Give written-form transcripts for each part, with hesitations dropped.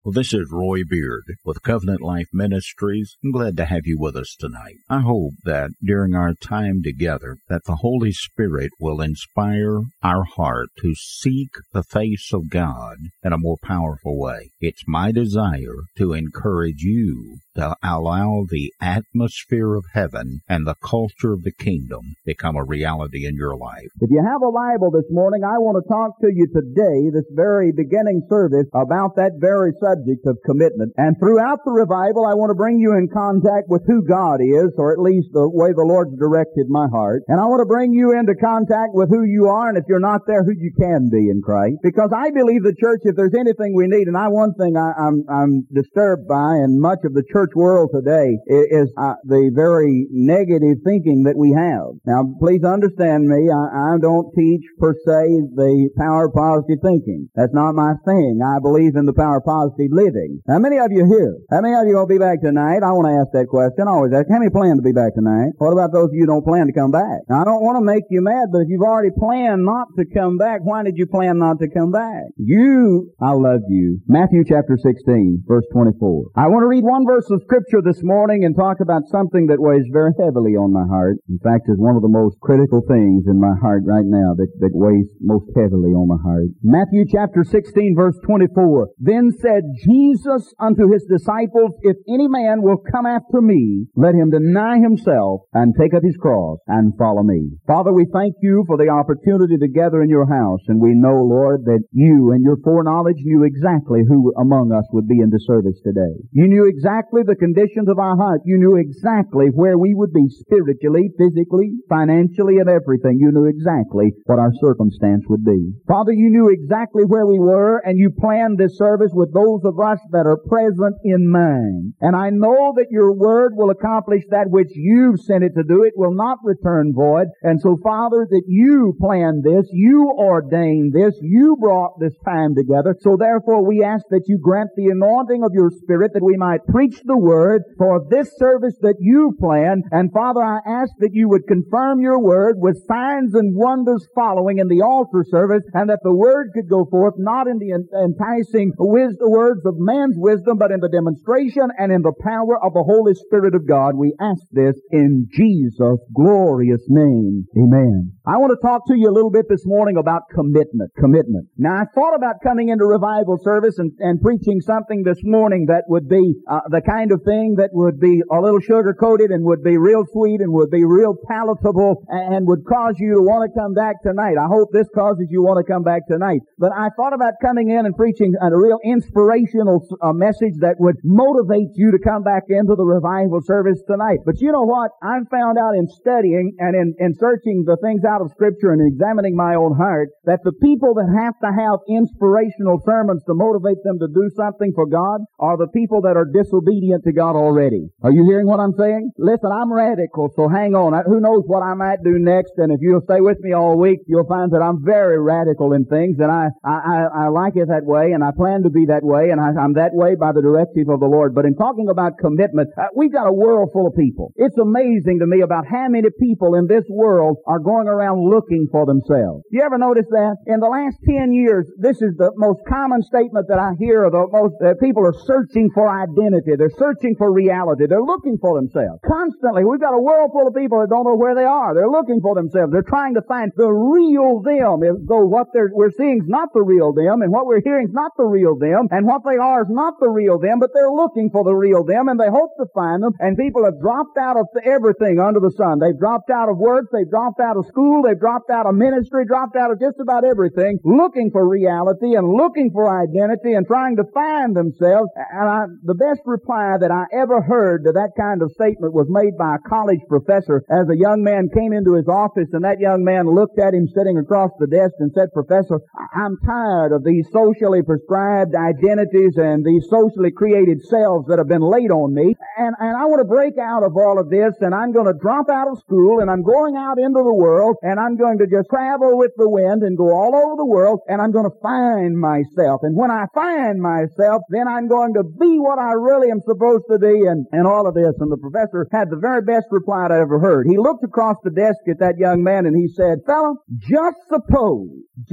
Well, this is Roy Beard with Covenant Life Ministries. I'm glad to have you with us tonight. I hope that during our time together that the Holy Spirit will inspire our heart to seek the face of God in a more powerful way. It's my desire to encourage you to allow the atmosphere of heaven and the culture of the kingdom become a reality in your life. If you have a Bible this morning, I want to talk to you today, this very beginning service, about that very subject of commitment. And throughout the revival, I want to bring you in contact with who God is, or at least the way the Lord's directed my heart. And I want to bring you into contact with who you are, and if you're not there, who you can be in Christ. Because I believe the church, if there's anything we need, and one thing I'm disturbed by, and much of the church world today, is the very negative thinking that we have. Now, please understand me. I don't teach, per se, the power of positive thinking. That's not my thing. I believe in the power of positive living. How many of you here? How many of you going to be back tonight? I want to ask that question. I always ask, how many plan to be back tonight? What about those of you who don't plan to come back? Now, I don't want to make you mad, but if you've already planned not to come back, why did you plan not to come back? I love you. Matthew chapter 16, verse 24. I want to read one verse of Scripture this morning and talk about something that weighs very heavily on my heart. In fact, is one of the most critical things in my heart right now that weighs most heavily on my heart. Matthew chapter 16, verse 24. Then said Jesus unto his disciples, If any man will come after me, let him deny himself and take up his cross and follow me. Father, we thank you for the opportunity to gather in your house, and we know, Lord, that you in your foreknowledge knew exactly who among us would be in the service today. You knew exactly the conditions of our heart. You knew exactly where we would be spiritually, physically, financially, and everything. You knew exactly what our circumstance would be. Father, you knew exactly where we were, and you planned this service with those of us that are present in mind. And I know that your word will accomplish that which you've sent it to do. It will not return void. And so, Father, that you planned this, you ordained this, you brought this time together. So therefore, we ask that you grant the anointing of your Spirit that we might preach the word for this service that you planned. And Father, I ask that you would confirm your word with signs and wonders following in the altar service, and that the word could go forth not in the enticing words of man's wisdom, but in the demonstration and in the power of the Holy Spirit of God. We ask this in Jesus' glorious name. Amen. I want to talk to you a little bit this morning about commitment. Commitment. Now, I thought about coming into revival service and preaching something this morning that would be the kind of thing that would be a little sugar-coated and would be real sweet and would be real palatable and would cause you to want to come back tonight. I hope this causes you want to come back tonight. But I thought about coming in and preaching a real inspirational message that would motivate you to come back into the revival service tonight. But you know what? I've found out in studying and in searching the things out of Scripture and examining my own heart that the people that have to have inspirational sermons to motivate them to do something for God are the people that are disobedient to God already. Are you hearing what I'm saying? Listen, I'm radical, so hang on. Who knows what I might do next? And if you'll stay with me all week, you'll find that I'm very radical in things, and I like it that way, and I plan to be that way, and I'm that way by the directive of the Lord. But in talking about commitment, we've got a world full of people. It's amazing to me about how many people in this world are going around looking for themselves. You ever notice that? In the last 10 years, this is the most common statement that I hear of people are searching for identity. They're searching for reality. They're looking for themselves. Constantly, we've got a world full of people that don't know where they are. They're looking for themselves. They're trying to find the real them. As though what we're seeing is not the real them, and what we're hearing is not the real them, and what they are is not the real them, but they're looking for the real them, and they hope to find them. And people have dropped out of everything under the sun. They've dropped out of work. They've dropped out of school. They've dropped out of ministry, dropped out of just about everything, looking for reality and looking for identity and trying to find themselves. And the best reply that I ever heard to that kind of statement was made by a college professor as a young man came into his office, and that young man looked at him sitting across the desk and said, Professor, I'm tired of these socially prescribed identities and these socially created selves that have been laid on me, and I want to break out of all of this, and I'm going to drop out of school, and I'm going out into the world, and I'm going to just travel with the wind and go all over the world, and I'm going to find myself. And when I find myself, then I'm going to be what I really am supposed to be, and all of this. And the professor had the very best reply I ever heard. He looked across the desk at that young man and he said, "Fella, just suppose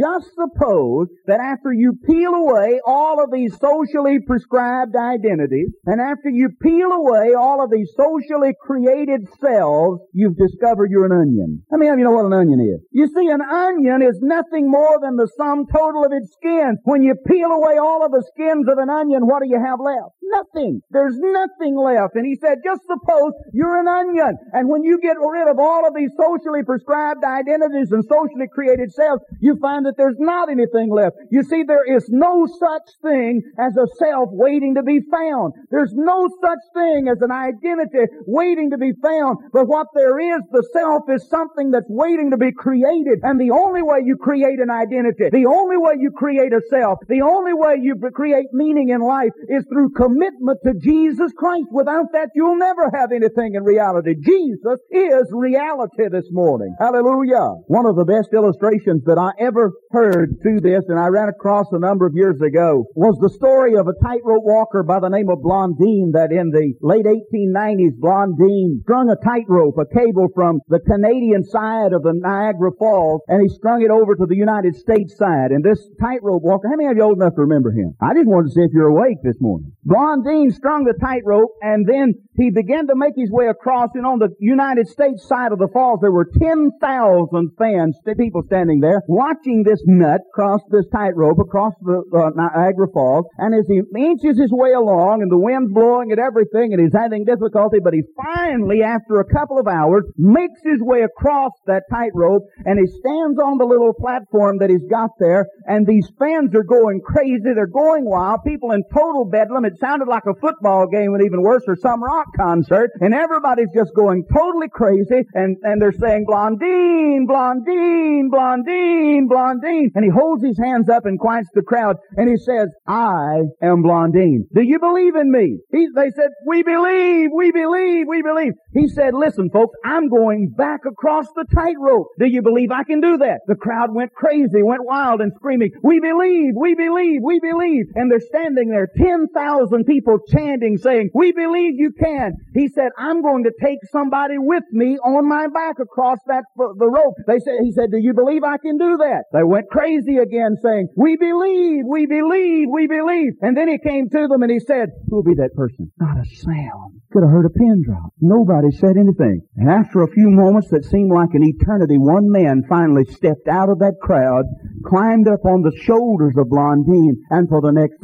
that after you peel away all of these socially prescribed identities, and after you peel away all of these socially created selves, you've discovered you're an onion." How many of you know what an onion is? You see, an onion is nothing more than the sum total of its skin. When you peel away all of the skins of an onion, what do you have left? Nothing. There's nothing left. And he said, just suppose you're an onion, and when you get rid of all of these socially prescribed identities and socially created selves, you find that there's not anything left. You see, there is no such thing as a self waiting to be found. There's no such thing as an identity waiting to be found. But what there is, the self is something that's waiting to be created. And the only way you create an identity, the only way you create a self, the only way you create meaning in life is through commitment to Jesus Christ. Without that, you'll never have anything in reality. Jesus is reality this morning. Hallelujah. One of the best illustrations that I ever heard through this, and I ran across a number of years ago, was the story of a tightrope walker by the name of Blondine, that in the late 1890s, Blondine strung a tightrope, a cable from the Canadian side of the Niagara Falls, and he strung it over to the United States side. And this tightrope walker, how many of you old enough to remember him? I just wanted to see if you're awake this morning. Blondine strung the tightrope, and then he began to make his way across, and on the United States side of the falls, there were 10,000 fans, people standing there, watching this nut cross this tightrope across the Niagara Falls. And as he inches his way along, and the wind's blowing at everything, and he's having difficulty, but he finally, after a couple of hours, makes his way across that tightrope, and he stands on the little platform that he's got there, and these fans are going crazy, they're going wild, people in total bedlam. It sounded like a football game, and even worse, or some rock concert, and everybody's just going totally crazy, and they're saying, "Blondine, Blondine, Blondine, Blondine." And he holds his hands up and quiets the crowd, and he says, "I am Blondine. Do you believe in me?" They said, "We believe, we believe, we believe." He said, "Listen, folks, I'm going back across the tightrope. Do you believe I can do that?" The crowd went crazy, went wild and screaming, "We believe, we believe, we believe." And they're standing there, 10,000 people chanting, saying, "We believe you can." He said, "I'm going to take somebody with me on my back across the rope." He said, "Do you believe I can do that?" They went crazy again, saying, "We believe, we believe, we believe." And then he came to them and he said, "Who'll be that person?" Not a sound. Could have heard a pin drop. Nobody said anything. And after a few moments that seemed like an eternity, one man finally stepped out of that crowd, climbed up on the shoulders of Blondine, and for the next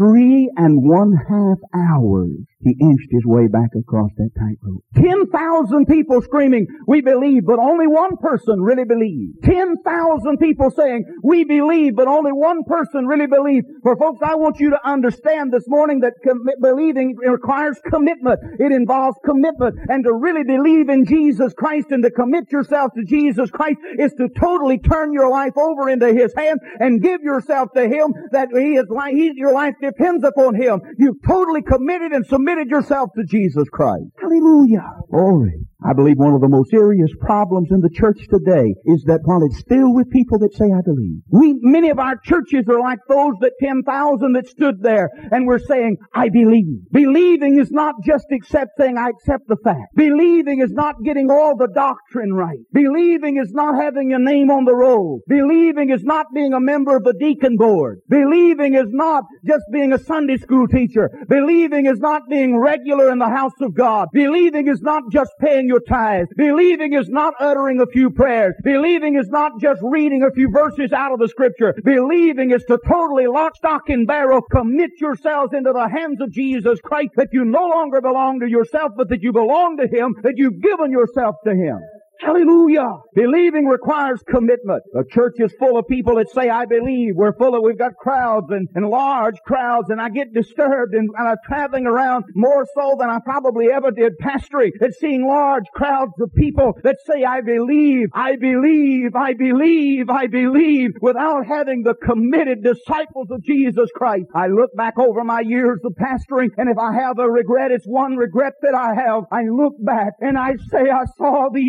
3.5 hours, he inched his way back across that tightrope. 10,000 people screaming, "We believe," but only one person really believed. 10,000 people saying, "We believe," but only one person really believed. For folks, I want you to understand this morning that believing requires commitment. It involves commitment. And to really believe in Jesus Christ and to commit yourself to Jesus Christ is to totally turn your life over into His hands and give yourself to Him, that your life depends upon Him. You've totally committed and submitted yourself to Jesus Christ. Hallelujah. Glory. I believe one of the most serious problems in the church today is that while it's filled with people that say, "I believe," many of our churches are like those 10,000 that stood there and were saying, "I believe." Believing is not just saying, "I accept the fact." Believing is not getting all the doctrine right. Believing is not having your name on the roll. Believing is not being a member of the deacon board. Believing is not just being a Sunday school teacher. Believing is not being regular in the house of God. Believing is not just paying your tithes. Believing is not uttering a few prayers. Believing is not just reading a few verses out of the Scripture. Believing is to totally lock, stock, and barrel commit yourselves into the hands of Jesus Christ, that you no longer belong to yourself, but that you belong to Him, that you've given yourself to Him. Hallelujah. Believing requires commitment. The church is full of people that say, "I believe." We've got crowds and large crowds, and I get disturbed, and I'm traveling around more so than I probably ever did pastoring, at seeing large crowds of people that say, "I believe, I believe, I believe, I believe," without having the committed disciples of Jesus Christ. I look back over my years of pastoring, and if I have a regret, it's one regret that I have. I look back and I say, I saw these come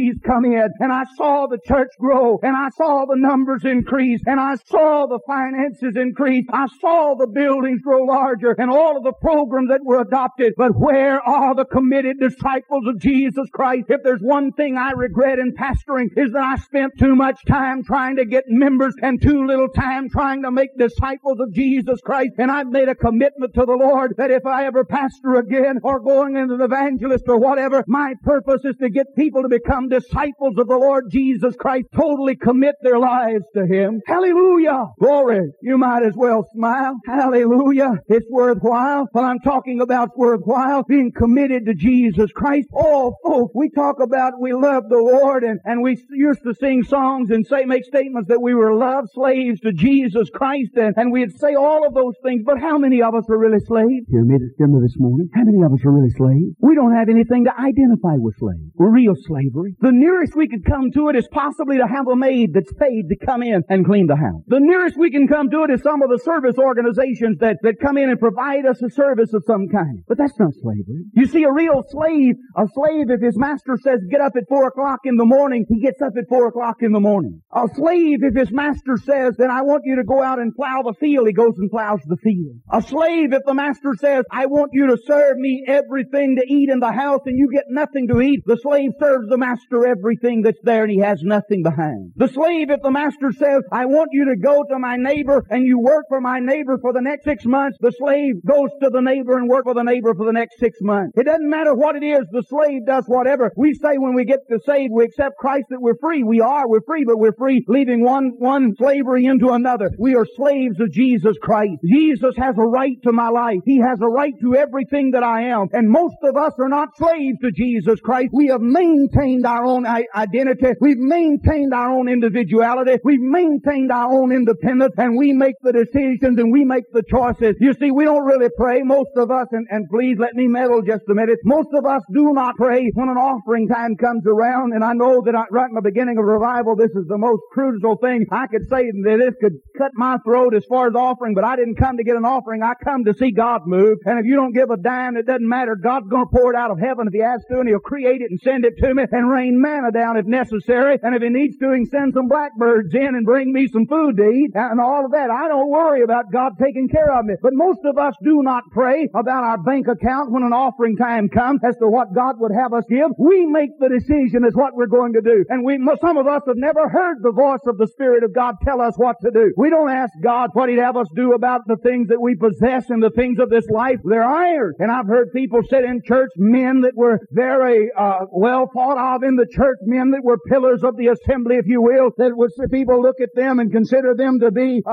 come in, and I saw the church grow, and I saw the numbers increase, and I saw the finances increase. I saw the buildings grow larger, and all of the programs that were adopted. But where are the committed disciples of Jesus Christ? If there's one thing I regret in pastoring, is that I spent too much time trying to get members and too little time trying to make disciples of Jesus Christ. And I've made a commitment to the Lord that if I ever pastor again or going into the evangelist or whatever, my purpose is to get people to become disciples of the Lord Jesus Christ, totally commit their lives to Him. Hallelujah! Glory! You might as well smile. Hallelujah! It's worthwhile. Well, I'm talking about worthwhile, being committed to Jesus Christ. Oh, folks, we talk about we love the Lord, and we used to sing songs and make statements that we were love slaves to Jesus Christ, and we'd say all of those things, but how many of us are really slaves? Hear me this morning. How many of us are really slaves? We don't have anything to identify with slaves. We're real slavery. The nearest we could come to it is possibly to have a maid that's paid to come in and clean the house. The nearest we can come to it is some of the service organizations that come in and provide us a service of some kind. But that's not slavery. You see, a real slave, if his master says get up at 4 o'clock in the morning, he gets up at 4 o'clock in the morning. A slave, if his master says that I want you to go out and plow the field, he goes and plows the field. A slave, if the master says I want you to serve me everything to eat in the house and you get nothing to eat, the slave serves the master everything that's there and he has nothing behind. The slave, if the master says I want you to go to my neighbor and you work for my neighbor for the next 6 months, the slave goes to the neighbor and work for the neighbor for the next 6 months. It doesn't matter what it is, the slave does whatever. We say when we get saved, we accept Christ that we're free. We're free, but we're free leaving one slavery into another. We are slaves of Jesus Christ. Jesus has a right to my life. He has a right to everything that I am. And most of us are not slaves to Jesus Christ. We have maintained our own identity. We've maintained our own individuality. We've maintained our own independence, and we make the decisions and we make the choices. You see, we don't really pray. Most of us, and please let me meddle just a minute, most of us do not pray when an offering time comes around. And I know that right in the beginning of revival, this is the most crucial thing I could say, that this could cut my throat as far as offering, but I didn't come to get an offering. I come to see God move. And if you don't give a dime, it doesn't matter. God's going to pour it out of heaven if He has to, and He'll create it and send it to me and rain manna down if necessary. And if He needs to, He can send some blackbirds in and bring me some food to eat and all of that. I don't worry about God taking care of me. But most of us do not pray about our bank account when an offering time comes as to what God would have us give. We make the decision as what we're going to do. And some of us have never heard the voice of the Spirit of God tell us what to do. We don't ask God what He'd have us do about the things that we possess and the things of this life. They're ours. And I've heard people sit in church, men that were very well thought of in the church, men that were pillars of the assembly, if you will, that would people look at them and consider them to be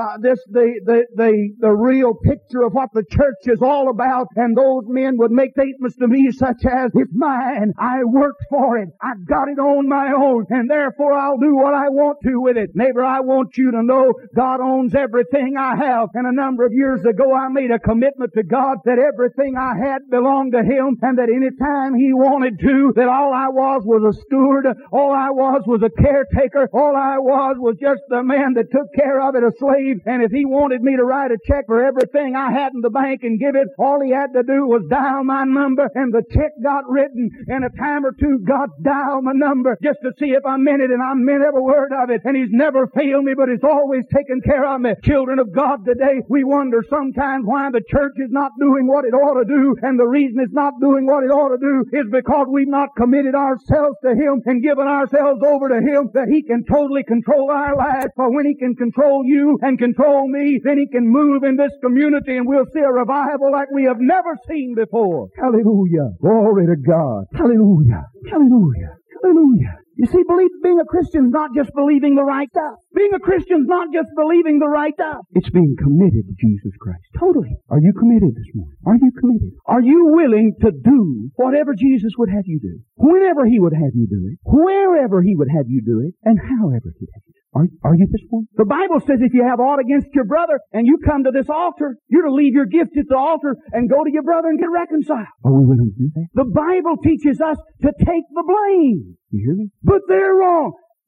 the real picture of what the church is all about. And those men would make statements to me such as, it's mine, I worked for it, I got it on my own, and therefore I'll do what I want to with it. Neighbor, I want you to know God owns everything I have. And a number of years ago I made a commitment to God that everything I had belonged to Him, and that any time He wanted to, that all I was a steward, all I was a caretaker, all I was just the man that took care of it, a slave. And if He wanted me to write a check for everything I had in the bank and give it, all He had to do was dial my number, and the check got written. And a time or two, God dialed my number just to see if I meant it, and I meant every word of it. And He's never failed me, but He's always taken care of me. Children of God today, we wonder sometimes why the church is not doing what it ought to do, and the reason it's not doing what it ought to do is because we've not committed ourselves to Him and given ourselves over to Him, that He can totally control our lives. For when He can control you and control me, then He can move in this community, and we'll see a revival like we have never seen before. Hallelujah. Glory to God. Hallelujah. Hallelujah. Hallelujah. You see, being a Christian is not just believing the right stuff. Being a Christian is not just believing the right stuff. It's being committed to Jesus Christ. Totally. Are you committed this morning? Are you committed? Are you willing to do whatever Jesus would have you do? Whenever He would have you do it. Wherever He would have you do it. And however He'd have you do it. Are you this morning? The Bible says if you have aught against your brother and you come to this altar, you're to leave your gift at the altar and go to your brother and get reconciled. Are we willing to do that? The Bible teaches us to take the blame. You hear me? But they're wrong.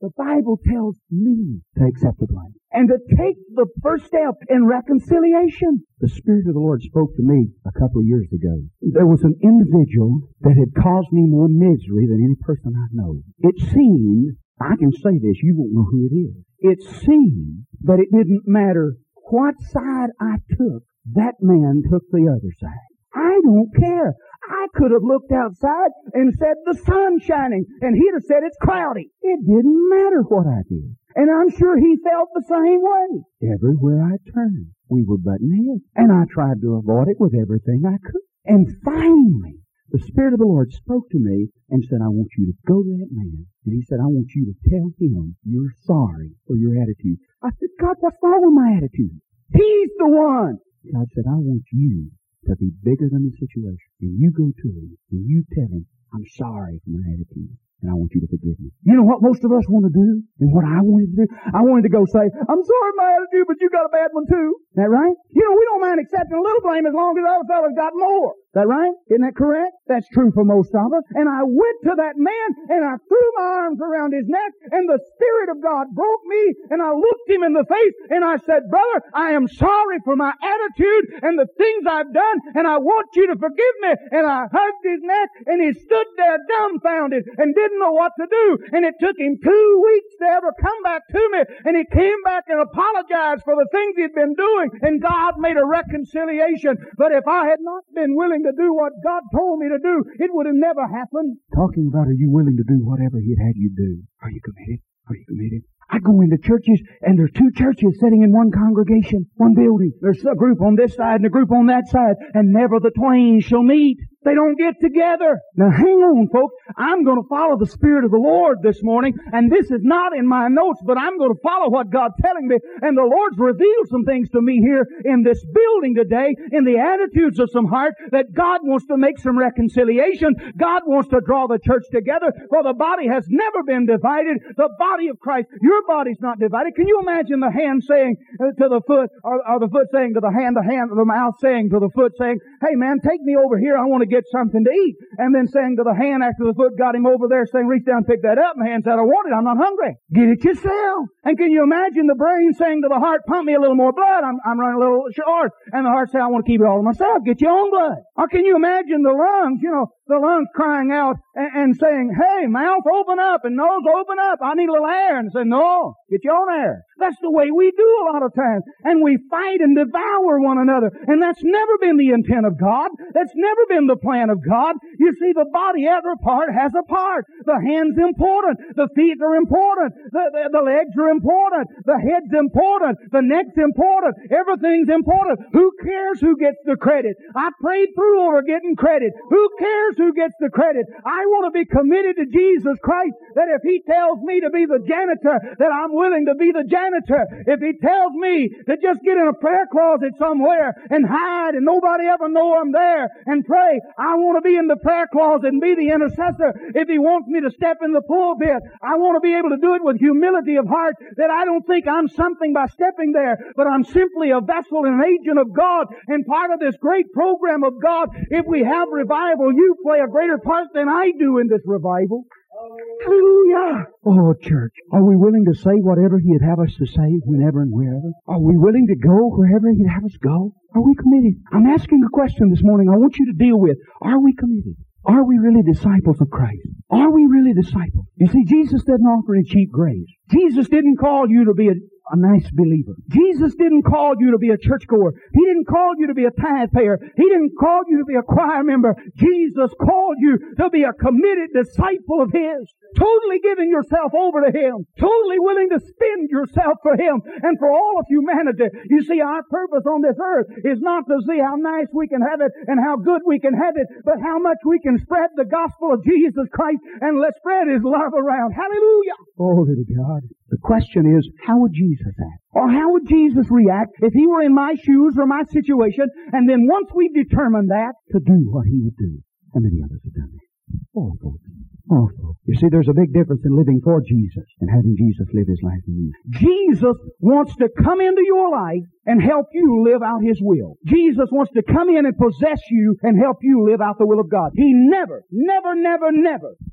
The Bible tells me to accept the blame and to take the first step in reconciliation. The Spirit of the Lord spoke to me a couple of years ago. There was an individual that had caused me more misery than any person I know. It seemed, I can say this, you won't know who it is. It seemed that it didn't matter what side I took, that man took the other side. I don't care. I could have looked outside and said the sun's shining, and he'd have said it's cloudy. It didn't matter what I did. And I'm sure he felt the same way. Everywhere I turned, we were butting heads. And I tried to avoid it with everything I could. And finally, the Spirit of the Lord spoke to me and said, I want you to go to that man. And he said, I want you to tell him you're sorry for your attitude. I said, God, what's wrong with my attitude? He's the one. God said, I want you to be bigger than the situation. And you go to him and you tell him, I'm sorry for my attitude. And I want you to forgive me. You know what most of us want to do? And what I wanted to do? I wanted to go say, I'm sorry for my attitude, but you got a bad one too. Is that right? You know, we don't mind accepting a little blame as long as the other fella's got more. Is that right? Isn't that correct? That's true for most of us. And I went to that man and I threw my arms around his neck and the Spirit of God broke me and I looked him in the face and I said, brother, I am sorry for my attitude and the things I've done and I want you to forgive me. And I hugged his neck and he stood there dumbfounded and didn't know what to do. And it took him 2 weeks to ever come back to me. And he came back and apologized for the things he'd been doing. And God made a reconciliation. But if I had not been willing to do what God told me to do, it would have never happened. Talking about, are you willing to do whatever He'd had you do? Are you committed? Are you committed? I go into churches, and there's 2 churches sitting in one congregation, one building. There's a group on this side and a group on that side, and never the twain shall meet. They don't get together. Now hang on, folks. I'm going to follow the Spirit of the Lord this morning, and this is not in my notes, but I'm going to follow what God's telling me. And the Lord's revealed some things to me here in this building today, in the attitudes of some heart, that God wants to make some reconciliation. God wants to draw the church together, for the body has never been divided. The body of Christ, your body's not divided. Can you imagine the hand saying to the foot, or the foot saying to the hand, the mouth saying to the foot, saying, hey man, take me over here, I want to get something to eat. And then saying to the hand after the foot got him over there, saying, reach down and pick that up. And the hand said, I want it, I'm not hungry. Get it yourself. And can you imagine the brain saying to the heart, pump me a little more blood, I'm running a little short. And the heart saying, I want to keep it all to myself, get your own blood. Or can you imagine the lungs, the lungs crying out and saying, hey, mouth, open up, and nose, open up, I need a little air. And say, no, get your own air. That's the way we do a lot of times. And we fight and devour one another. And that's never been the intent of God. That's never been the plan of God. You see, the body, every part has a part. The hand's important. The feet are important. The legs are important. The head's important. The neck's important. Everything's important. Who cares who gets the credit? I prayed through over getting credit. Who cares who gets the credit? I want to be committed to Jesus Christ, that if He tells me to be the janitor, that I'm willing to be the janitor. If He tells me to just get in a prayer closet somewhere and hide and nobody ever know I'm there and pray, I want to be in the prayer closet and be the intercessor. If He wants me to step in the pulpit, I want to be able to do it with humility of heart, that I don't think I'm something by stepping there, but I'm simply a vessel and an agent of God and part of this great program of God. If we have revival, you play a greater part than I do in this revival. Hallelujah! Oh, church, are we willing to say whatever He'd have us to say whenever and wherever? Are we willing to go wherever He'd have us go? Are we committed? I'm asking a question this morning I want you to deal with. Are we committed? Are we really disciples of Christ? Are we really disciples? You see, Jesus didn't offer a cheap grace. Jesus didn't call you to be a nice believer. Jesus didn't call you to be a churchgoer. He didn't call you to be a tithe payer. He didn't call you to be a choir member. Jesus called you to be a committed disciple of His. Totally giving yourself over to Him. Totally willing to spend yourself for Him and for all of humanity. You see, our purpose on this earth is not to see how nice we can have it and how good we can have it, but how much we can spread the gospel of Jesus Christ and let's spread His love around. Hallelujah! Glory to God. The question is, how would Jesus act? Or how would Jesus react if He were in my shoes or my situation, and then once we determined that, to do what He would do? How many of us have done that? Oh, folks. Oh, folks. You see, there's a big difference in living for Jesus and having Jesus live His life in you. Jesus wants to come into your life and help you live out His will. Jesus wants to come in and possess you and help you live out the will of God. He never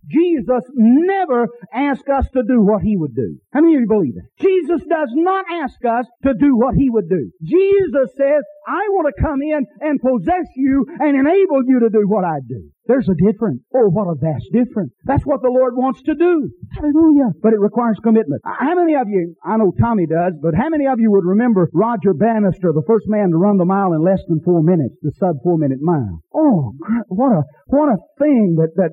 Jesus never asked us to do what He would do. How many of you believe that? Jesus does not ask us to do what He would do. Jesus says, I want to come in and possess you and enable you to do what I do. There's a difference. Oh, what a vast difference. That's what the Lord wants to do. Hallelujah. But it requires commitment. How many of you, I know Tommy does, but how many of you would remember Roger Bannister, the first man to run the mile in less than 4 minutes, the sub 4-minute mile? Oh, what a thing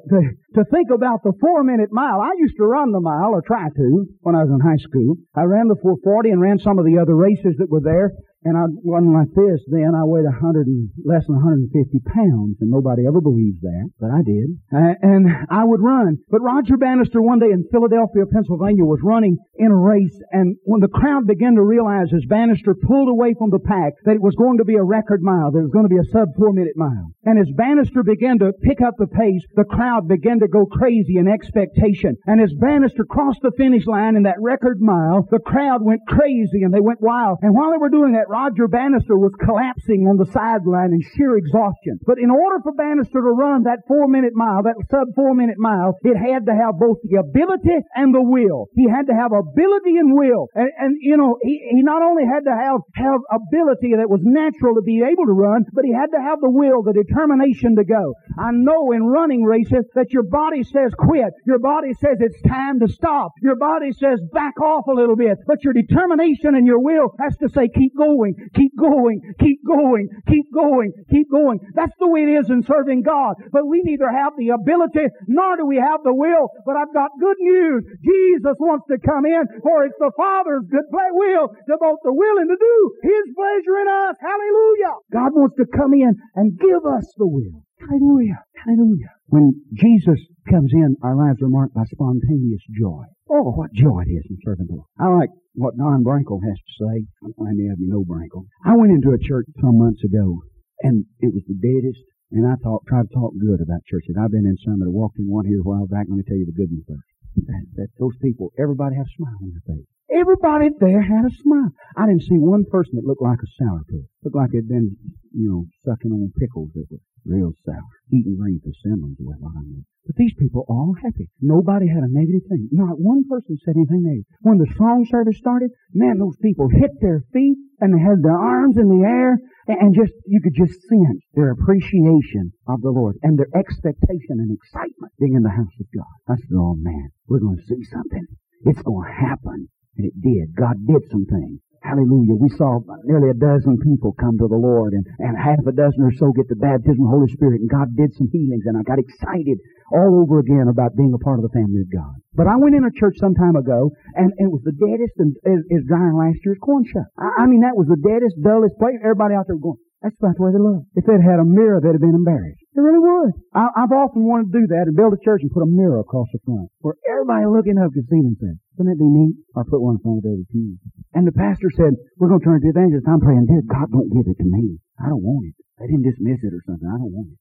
to think about the 4-minute mile. I used to run the mile, or try to, when I was in high school. I ran the 440 and ran some of the other races that were there. And I wasn't like this then. I weighed less than 150 pounds, and nobody ever believes that, but I did. And I would run. But Roger Bannister one day in Philadelphia, Pennsylvania, was running in a race, and when the crowd began to realize as Bannister pulled away from the pack that it was going to be a record mile, that it was going to be a sub 4-minute mile. And as Bannister began to pick up the pace, the crowd began to go crazy in expectation. And as Bannister crossed the finish line in that record mile, the crowd went crazy and they went wild. And while they were doing that, Roger Bannister was collapsing on the sideline in sheer exhaustion. But in order for Bannister to run that 4-minute mile, that sub 4-minute mile, it had to have both the ability and the will. He had to have ability and will. And you know, he not only had to have ability that was natural to be able to run, but he had to have the will, the determination to go. I know in running races that your body says quit. Your body says it's time to stop. Your body says back off a little bit. But your determination and your will has to say keep going. Keep going, keep going, keep going, keep going. That's the way it is in serving God. But we neither have the ability nor do we have the will. But I've got good news. Jesus wants to come in, for it's the Father's good will to both the will and to do His pleasure in us. Hallelujah. God wants to come in and give us the will. Hallelujah. Hallelujah. When Jesus comes in, our lives are marked by spontaneous joy. Oh, what joy it is in serving the Lord. I like what Don Brankel has to say. I don't know how many of you know Brankel. I went into a church some months ago, and it was the deadest, and I tried to talk good about churches. I've been in some that I walked in one here a while back. Let me tell you the good news first. That those people, everybody had a smile on their face. Everybody there had a smile. I didn't see one person that looked like a sourpuss. Looked like they'd been, sucking on pickles that were real sour. Eating green persimmons was what I mean. But these people are all happy. Nobody had a negative thing. Not one person said anything negative. When the song service started, man, those people hit their feet and they had their arms in the air and you could just sense their appreciation of the Lord and their expectation and excitement being in the house of God. I said, oh man, we're going to see something. It's going to happen. And it did. God did some things. Hallelujah. We saw nearly a dozen people come to the Lord and half a dozen or so get the baptism of the Holy Spirit, and God did some healings, and I got excited all over again about being a part of the family of God. But I went in a church some time ago, and it was the deadest and as dry last year's corn shuck. I mean, that was the deadest, dullest place. Everybody out there going, that's about the way they look. If they'd had a mirror, they'd have been embarrassed. They really would. I've often wanted to do that and build a church and put a mirror across the front where everybody looking up could see themselves. Wouldn't that be neat? I put one in front of every pew. And the pastor said, we're going to turn it to evangelist. I'm praying, dear God, don't give it to me. I don't want it. They didn't dismiss it or something. I don't want it.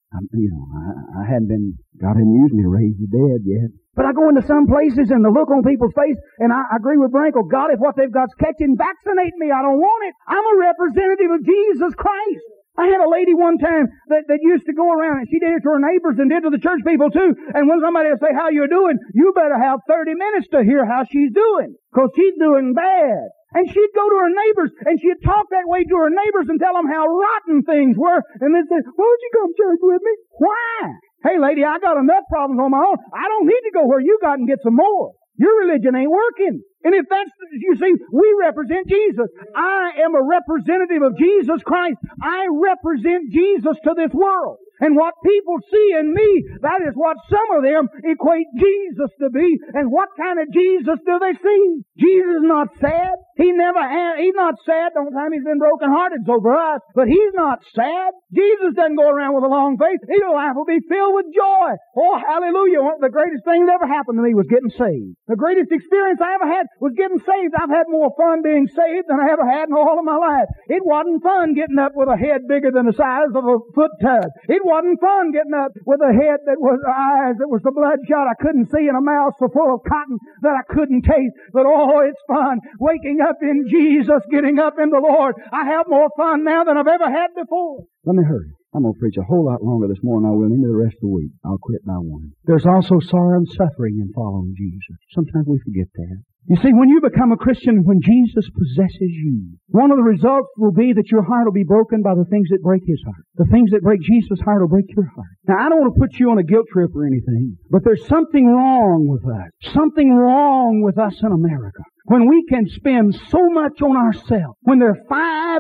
I hadn't been, God hadn't used me to raise the dead yet. But I go into some places and the look on people's face, and I agree with Branko, God, if what they've got's catching, vaccinate me. I don't want it. I'm a representative of Jesus Christ. I had a lady one time that used to go around, and she did it to her neighbors and did to the church people too. And when somebody would say, how you doing? You better have 30 minutes to hear how she's doing, because she's doing bad. And she'd go to her neighbors, and she'd talk that way to her neighbors and tell them how rotten things were. And they'd say, why don't you come to church with me? Why? Hey lady, I got enough problems on my own. I don't need to go where you got and get some more. Your religion ain't working. And if that's, you see, we represent Jesus. I am a representative of Jesus Christ. I represent Jesus to this world. And what people see in me, that is what some of them equate Jesus to be. And what kind of Jesus do they see? Jesus is not sad. He's not sad. Don't tell me he's been brokenhearted over us. But He's not sad. Jesus doesn't go around with a long face. His life will be filled with joy. Oh, hallelujah. One of the greatest things that ever happened to me was getting saved. The greatest experience I ever had was getting saved. I've had more fun being saved than I ever had in all of my life. It wasn't fun getting up with a head bigger than the size of a foot tub. It wasn't fun getting up with a head that was eyes that was the bloodshot I couldn't see and a mouth so full of cotton that I couldn't taste. But oh, it's fun waking up in Jesus, getting up in the Lord. I have more fun now than I've ever had before. Let me hurry. I'm going to preach a whole lot longer this morning than I will into the rest of the week. I'll quit by one. There's also sorrow and suffering in following Jesus. Sometimes we forget that. You see, when you become a Christian, when Jesus possesses you, one of the results will be that your heart will be broken by the things that break His heart. The things that break Jesus' heart will break your heart. Now, I don't want to put you on a guilt trip or anything, but there's something wrong with us. Something wrong with us in America. When we can spend so much on ourselves, when there are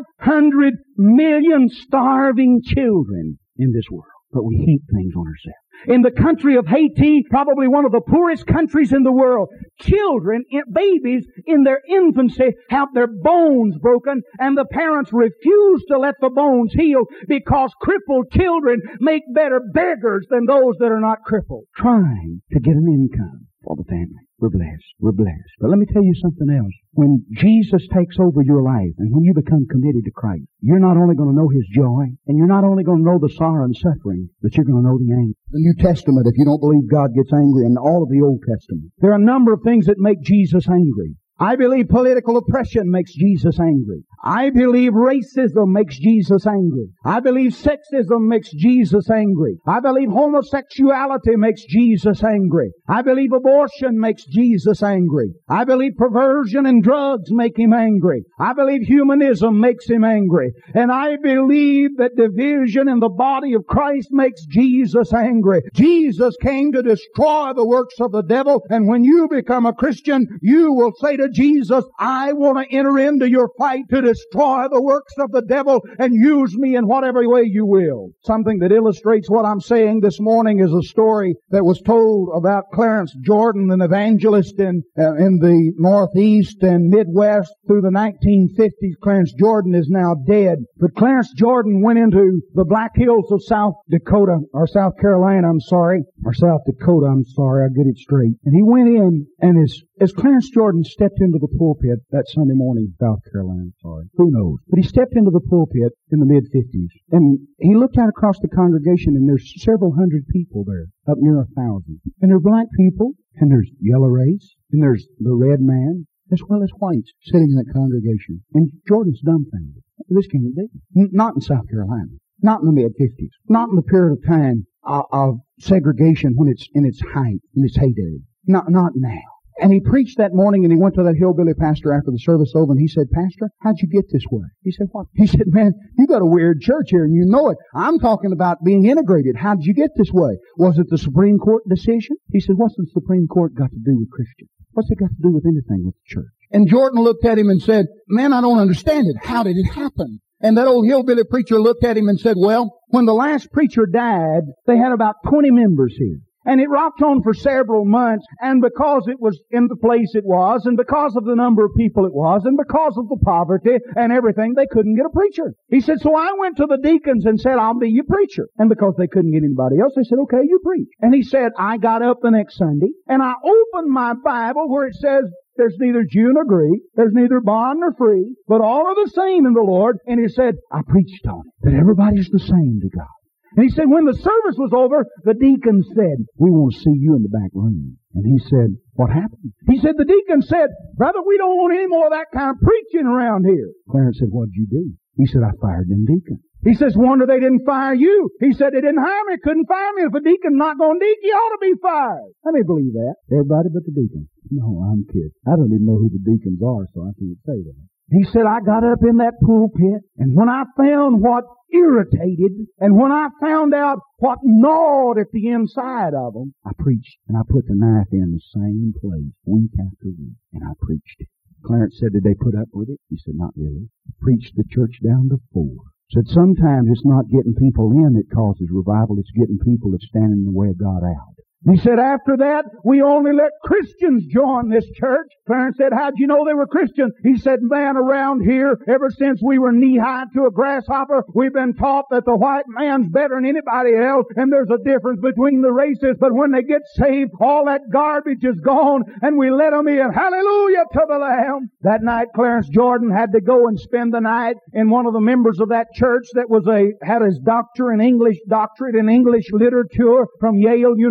500 million starving children in this world, but we heap things on ourselves. In the country of Haiti, probably one of the poorest countries in the world, children, babies in their infancy have their bones broken, and the parents refuse to let the bones heal because crippled children make better beggars than those that are not crippled, trying to get an income for the family. We're blessed. We're blessed. But let me tell you something else. When Jesus takes over your life and when you become committed to Christ, you're not only going to know His joy, and you're not only going to know the sorrow and suffering, but you're going to know the anger. The New Testament, if you don't believe God gets angry, and all of the Old Testament, there are a number of things that make Jesus angry. I believe political oppression makes Jesus angry. I believe racism makes Jesus angry. I believe sexism makes Jesus angry. I believe homosexuality makes Jesus angry. I believe abortion makes Jesus angry. I believe perversion and drugs make Him angry. I believe humanism makes Him angry. And I believe that division in the body of Christ makes Jesus angry. Jesus came to destroy the works of the devil, and when you become a Christian, you will say to Jesus, I want to enter into your fight to destroy the works of the devil and use me in whatever way you will. Something that illustrates what I'm saying this morning is a story that was told about Clarence Jordan, an evangelist in the Northeast and Midwest through the 1950s. Clarence Jordan is now dead. But Clarence Jordan went into the Black Hills of South Dakota, or South Carolina, or South Dakota, I'll get it straight. And he went in, and as Clarence Jordan stepped into the pulpit that Sunday morning in South Carolina, who knows? But he stepped into the pulpit in the mid-50s, and he looked out across the congregation, and there's several hundred people there, up near 1,000. And there are black people, and there's yellow race, and there's the red man, as well as whites, sitting in that congregation. And Jordan's dumbfounded. This can't be. Not in South Carolina. Not in the mid-50s. Not in the period of time of segregation when it's in its height, in its heyday. Not now. And he preached that morning, and he went to that hillbilly pastor after the service over, and he said, Pastor, how'd you get this way? He said, what? He said, man, you got a weird church here, and you know it. I'm talking about being integrated. How'd you get this way? Was it the Supreme Court decision? He said, what's the Supreme Court got to do with Christians? What's it got to do with anything with the church? And Jordan looked at him and said, man, I don't understand it. How did it happen? And that old hillbilly preacher looked at him and said, well, when the last preacher died, they had about 20 members here. And it rocked on for several months, and because it was in the place it was, and because of the number of people it was, and because of the poverty and everything, they couldn't get a preacher. He said, so I went to the deacons and said, I'll be your preacher. And because they couldn't get anybody else, they said, okay, you preach. And he said, I got up the next Sunday, and I opened my Bible where it says, there's neither Jew nor Greek, there's neither bond nor free, but all are the same in the Lord. And he said, I preached on it, that everybody's the same to God. And he said, when the service was over, the deacon said, we want to see you in the back room. And he said, what happened? He said, the deacon said, brother, we don't want any more of that kind of preaching around here. Clarence said, what'd you do? He said, I fired them deacons. He says, wonder they didn't fire you. He said, they didn't hire me, couldn't fire me. If a deacon's not going to deacon, he ought to be fired. How many believe that? Everybody but the deacon. No, I'm kidding. I don't even know who the deacons are, so I can't say that. He said, I got up in that pulpit, and when I found what irritated, and when I found out what gnawed at the inside of them, I preached, and I put the knife in the same place week after week, and I preached it. Clarence said, did they put up with it? He said, not really. I preached the church down to 4. Said, sometimes it's not getting people in that causes revival, it's getting people that stand in the way of God out. He said, after that, we only let Christians join this church. Clarence said, how'd you know they were Christians? He said, man, around here, ever since we were knee-high to a grasshopper, we've been taught that the white man's better than anybody else, and there's a difference between the races. But when they get saved, all that garbage is gone, and we let them in. Hallelujah to the Lamb. That night, Clarence Jordan had to go and spend the night in one of the members of that church that had his doctorate in English literature from Yale University.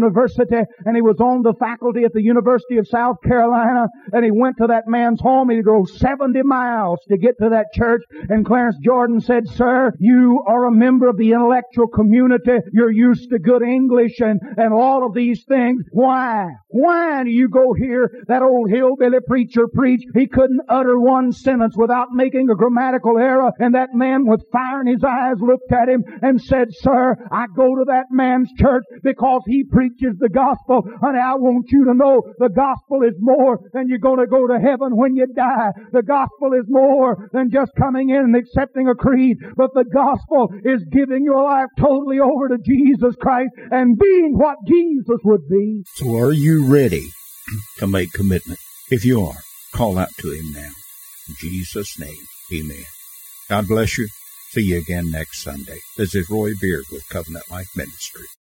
University, and he was on the faculty at the University of South Carolina, and he went to that man's home, and he drove 70 miles to get to that church, and Clarence Jordan said, "Sir, you are a member of the intellectual community. You're used to good English and all of these things. Why do you go hear that old hillbilly preacher preach? He couldn't utter one sentence without making a grammatical error." And that man with fire in his eyes looked at him and said, "Sir, I go to that man's church because he preaches the gospel. Honey, I want you to know the gospel is more than you're going to go to heaven when you die. The gospel is more than just coming in and accepting a creed, but the gospel is giving your life totally over to Jesus Christ and being what Jesus would be." So are you ready to make commitment? If you are, call out to Him now. In Jesus' name, amen. God bless you. See you again next Sunday. This is Roy Beard with Covenant Life Ministry.